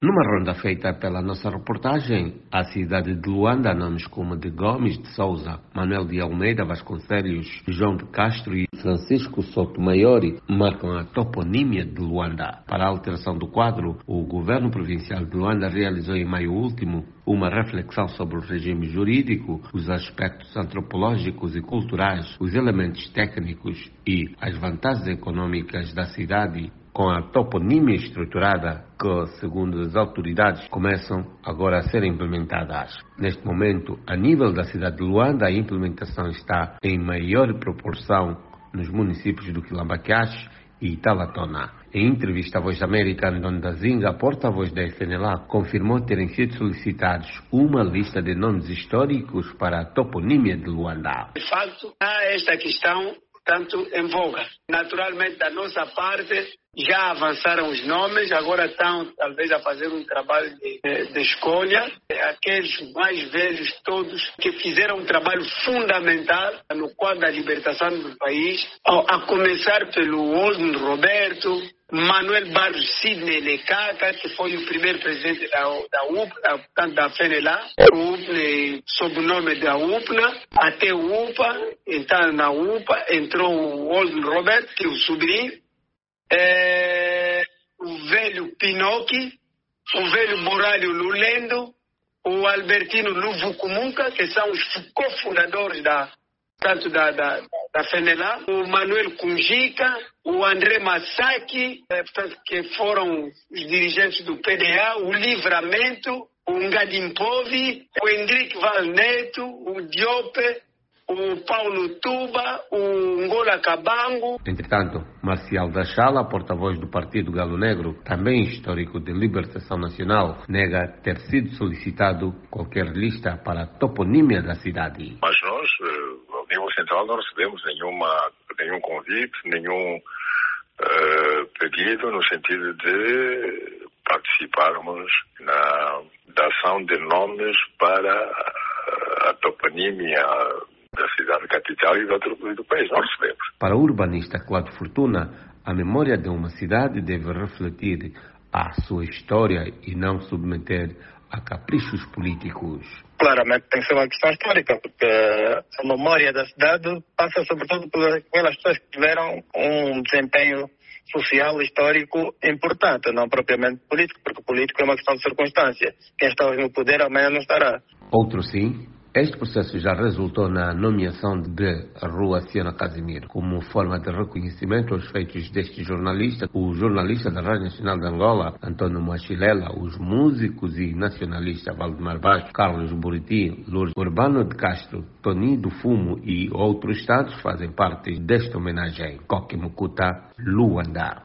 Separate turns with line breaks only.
Numa ronda feita pela nossa reportagem, a cidade de Luanda, nomes como de Gomes de Souza, Manuel de Almeida Vasconcelos, João de Castro e Francisco Sotomayor marcam a toponímia de Luanda. Para a alteração do quadro, o governo provincial de Luanda realizou em maio último uma reflexão sobre o regime jurídico, os aspectos antropológicos e culturais, os elementos técnicos e as vantagens econômicas da cidade, com a toponímia estruturada que, segundo as autoridades, começam agora a ser implementadas. Neste momento, a nível da cidade de Luanda, a implementação está em maior proporção nos municípios do Quilamba-Queixo e Talatona. Em entrevista à Voz da América, Antônio da Zinga, porta-voz da FNLA, confirmou terem sido solicitados uma lista de nomes históricos para a toponímia de Luanda.
De facto, há esta questão tanto em voga. Naturalmente, da nossa parte, já avançaram os nomes, agora estão talvez a fazer um trabalho de escolha. Aqueles mais velhos todos que fizeram um trabalho fundamental no quadro da libertação do país, a começar pelo Osmo Roberto, Manuel Barros Sidney Lecaca, que foi o primeiro presidente da UPNA, portanto da FNLA, o UPNA, sob o nome da UPNA, até o UPA. Então na UPA entrou o Osmo Roberto, que é o sobrinho, o velho Pinocchi, o velho Morálio Lulendo, o Albertino Luvucumuca, que são os cofundadores tanto da FNLA, o Manuel Kunjika, o André Massaki, portanto, que foram os dirigentes do PDA, o Livramento, o Ngadimpovi, o Hendrick Valneto, o Diope, o Paulo Tuba, o Ngola Cabango.
Entretanto, Marcial da Chala, porta-voz do Partido Galo Negro, também histórico de Libertação Nacional, nega ter sido solicitado qualquer lista para a toponímia da cidade.
Mas nós, ao nível central, não recebemos nenhum convite, nenhum pedido no sentido de participarmos da ação de nomes para a toponímia da cidade capital e do país. Não recebemos.
Para o urbanista Cláudio Fortuna, a memória de uma cidade deve refletir a sua história e não submeter a caprichos políticos.
Claramente tem que ser uma questão histórica, porque a memória da cidade passa sobretudo por aquelas pessoas que tiveram um desempenho social, histórico importante, não propriamente político, porque político é uma questão de circunstância. Quem está hoje no poder amanhã não estará.
Outro sim. Este processo já resultou na nomeação de Rua Siana Casimiro como forma de reconhecimento aos feitos deste jornalista, o jornalista da Rádio Nacional de Angola, Antônio Moachilela, os músicos e nacionalistas Valdemar Baixo, Carlos Buriti, Lourdes Urbano de Castro, Toni do Fumo e outros estados fazem parte desta homenagem. Coque Mucuta, Luanda.